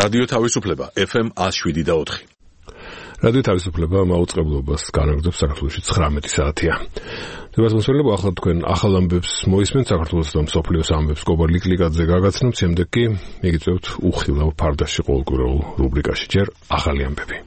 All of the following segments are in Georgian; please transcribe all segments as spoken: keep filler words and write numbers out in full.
რადიო თავისუფლება ეფ ემ one oh seven და four. რადიო თავისუფლება მაუწყებლობას განაგრძობს საქართველოში ცხრამეტი საათია. დებას მოსვენებო ახლა თქვენ ახალ ამბებს მოისმენთ საქართველოს და მსოფლიოს ამბებს კობარ ლიკლიკაძე გაგაცნობთ, შემდეგ კი მიგიწევთ უხილავ ფარდაში ყოველკვირეულ რუბრიკაში ჯერ ახალი ამბები.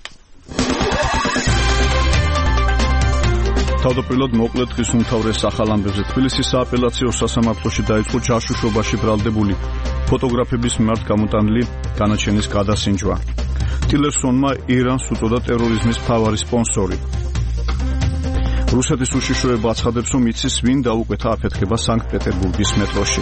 თავდაპირველად მოკლე დღის უმთავრეს ახალ ამბებზე თბილისის სააპელაციო სასამართლოში დაიწყო ჯაშუშობაში ბრალდებული ფოტოგრაფების მიმართ გამოტანილი განაჩენის გადასინჯვა. ტილერსონმა ირანს უწოდა ტერორიზმის მთავარი სპონსორი. რუსეთის უშიშროება აცხადებს, რომ იცის ვინ დაუკვეთა აფეთქება სანქტ-პეტერბურგის მეტროში.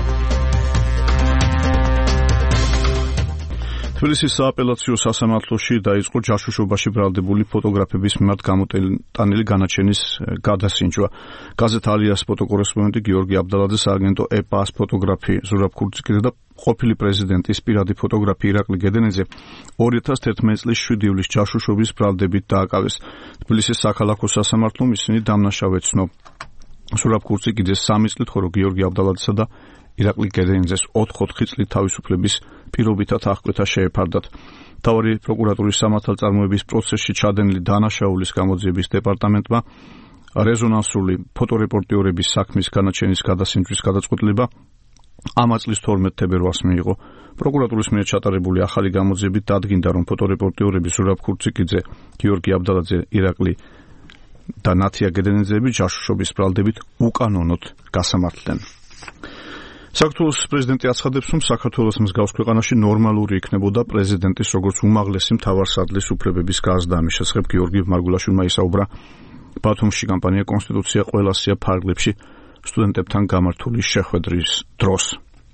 თბილისის სააპელაციო სასამართლოში დაიწყო ჯაშუშობაში ბრალდებული ფოტოგრაფების მიმართ გამოტანილი განაჩენის გადასინჯვა. გაზეთ ალიას ფოტოკორესპონდენტი გიორგი აბდალაძის აგენტო ეპას ფოტოგრაფი ზურაბ ქურციკიძე და ყოფილი პრეზიდენტის პირადი ფოტოგრაფი ირაკლი გედენეძე two thousand eleven წლის შვიდი ივლის ჯაშუშობის ბრალდებით დააკავეს. თბილისის საქალაქო სასამართლომ ისინი დამნაშავე ცნო. ზურაბ ქურციკიძეს სამი წლით, ხოლო გიორგი აბდალაძესა და ირაკლი გედენეძეს ოთხ-ოთხი წლით თავისუფლების პირობითად აღკვეთა შეეფარდათ. მთავარი პროკურატურის სამართალწარმოების პროცესში ჩადენილი დანაშაულის გამოძიების დეპარტამენტმა რეზონანსული ფოტორეპორტიორების საქმის განაჩენის გადასინჯვის გადაწყვეტილება ამ წლის თორმეტ თებერვალს მიიღო. პროკურატურის მიერ ჩატარებული ახალი გამოძიებით დადგინდა, რომ ფოტორეპორტიორები ზურაბ ქურციკიძე, გიორგი აბდალაძე, ირაკლი და ნათია გედენეძეები ჯაშუშობის ბრალდებით უკანონოდ გასამართლდნენ. საქართველოს პრეზიდენტი აცხადებს, რომ საქართველოს მსგავს ქვეყანაში ნორმალური იქნებოდა პრეზიდენტის როგორც უმაღლესი მთავარსარდლის უფლებების გაზრდა. ამის შესახებ გიორგი მარგულაშვილმა ისაუბრა ბათუმში კამპანია კონსტიტუცია ყველასია ფარგლებში სტუდენტებთან გამართული შეხვედრის დროს.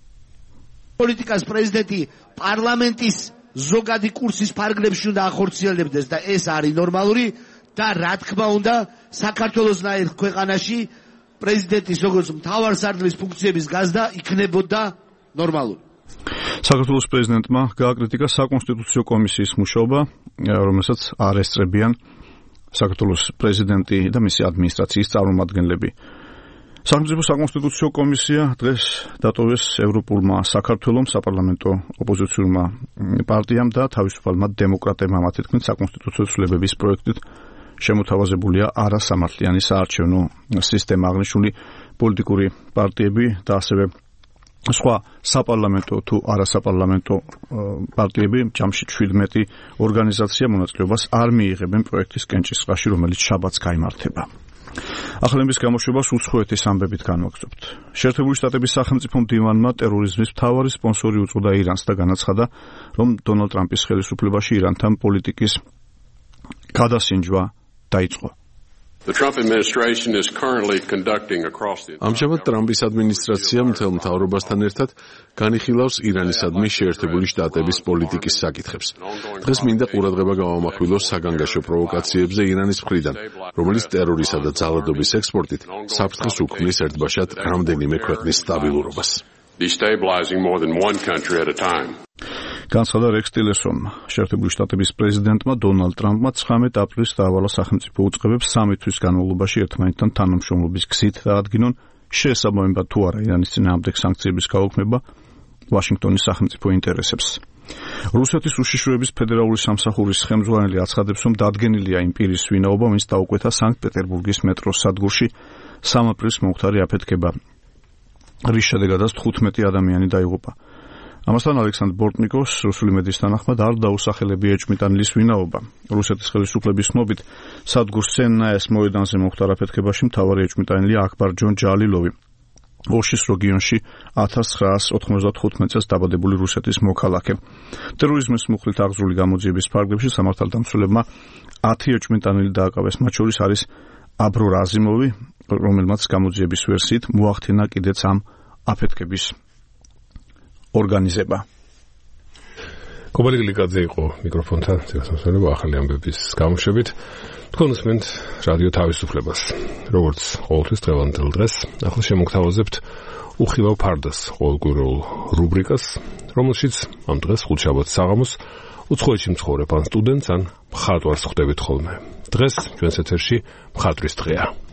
პოლიტიკას პრეზიდენტი პარლამენტის ზოგადი კურსის ფარგლებში უნდა ახორციელებდეს და ეს არის ნორმალური და რა თქმა უნდა საქართველოსნაირ ქვეყანაში პრეზიდენტის როგორც მთავარსარდლის ფუნქციების გაზრდა იქნებოდა ნორმალური. საქართველოს პრეზიდენტმა გააკრიტიკა საკონსტიტუციო კომისიის მუშაობა, რომელსაც არ ესწრებიან საქართველოს პრეზიდენტი და მისი ადმინისტრაციის წარმომადგენლები. სახელმწიფო საკონსტიტუციო კომისია დღეს დატოვეს ევროპულმა საქართველომ, საპარლამენტო ოპოზიციურმა პარტიამ და თავისუფალმა დემოკრატებმა, მათი თქმით საკონსტიტუციო ცვლილებების პროექტით შემოთავაზებულია არასამართლიანი საარჩევნო სისტემა. აღნიშნული პოლიტიკური პარტიები და ასევე სხვა საპარლამენტო თუ არასაპარლამენტო პარტიები, ჯამში შვიდმეტი ორგანიზაცია მონაწილეობას არ მიიღებენ პროექტის კენჭისყრაში, რომელიც შაბათს გაიმართება. ახალების გამოშვებას უცხოეთის ამბებით განვაგრძობთ. შეერთებული შტატების სახელმწიფო მდივანმა ტერორიზმის მთავარი სპონსორი უწოდა ირანს და განაცხადა, რომ დონალდ ტრამპის ხელისუფლებაში ირანთან პოლიტიკის გადასინჯვა დაიწყო. ამჟამად ტრამპის ადმინისტრაცია მთელ მთავრობასთან ერთად განიხილავს ირანისადმი შეერთებული შტატების პოლიტიკის საკითხებს. დღეს მინდა ყურადღება გავამახვილოს საგანგაშო პროვოკაციებზე ირანის მხრიდან, რომელიც ტერორისა და ძალადობის ექსპორტით საფრთხეს უქმნის ერთბაშად რამდენიმე ქვეყნის სტაბილურობას. განცხადა რექს ტილერსონმა. შეერთებული შტატების პრეზიდენტმა დონალდ ტრამპმა ცხრამეტ აპრილს დაავალა სახელმწიფო უწყებებს სამი თვის განმავლობაში ერთმანეთთან თანამშრომლობის გზით დაადგინონ შეესაბამება თუ არა ირანის წინააღმდეგ სანქციების გაუქმება ვაშინგტონის სახელმწიფო ინტერესებს. რუსეთის უშიშროების ფედერალური სამსახურის ხელმძღვანელი აცხადებს, რომ დადგენილია იმ პირის ვინაობა, ვინც დაუკვეთა სანქტ-პეტერბურგის მეტროს სადგურში სამი აპრილს მომხდარი აფეთქება, რის შედეგადაც თხუთმეტი ადამიანი დაიღუპა. ამასთან ალექსანდრ ბორტნიკოვს რუსული მედიის თანახმად არ დაუსახელებია ეჭვმიტანილის ვინაობა. რუსეთის ხელისუფლების ცნობით სადგურ სენნაეს მოედანზე მომხდარ აფეთქებაში მთავარი ეჭვმიტანილი აქბარ ჯონ ჯალილოვი, ოშის რეგიონში ათას ცხრაასი ოთხმოცდათხუთმეტ წელს დაბადებული რუსეთის მოქალაქე. ტერორიზმის მუხლით აღძრული გამოძიების ფარგლებში სამართალდამცველებმა ათი ეჭვმიტანილი დააკავეს, მათ შორის არის აბრო რაზიმოვი, რომელმაც გამოძიების ვერსიით მოახდინა კიდეც ამ აფეთქების ორგანიზება. კობარ ლიკლიკაძე იყო მიკროფონთან, ცეცხლსასწავლებლო ახალი ამბების გამოშვებით. თქვენ უსმენთ რადიო თავისუფლებას. როგორც ყოველთვის დღევანდელ დღეს, ახლა შემოგთავაზებთ უხილავ ფარდას ყოველკვირეულ რუბრიკას, რომელშიც ამ დღეს ხუთშაბათს საღამოს უცხოეთში მცხოვრებ ან სტუდენტს ან მხატვარს ხვდებით ხოლმე. დღეს ჩვენს ეთერში მხატვრის დღეა.